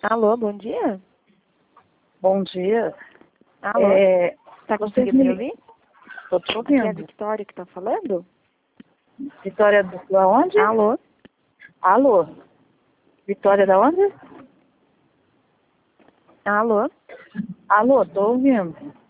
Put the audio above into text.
Alô, bom dia? Bom dia. Alô, tá conseguindo me ouvir? Estou te Aqui é a ouvindo. Victoria que tá falando? Vitória da onde? Alô? Alô? Vitória da onde? Alô? Alô, estou ouvindo.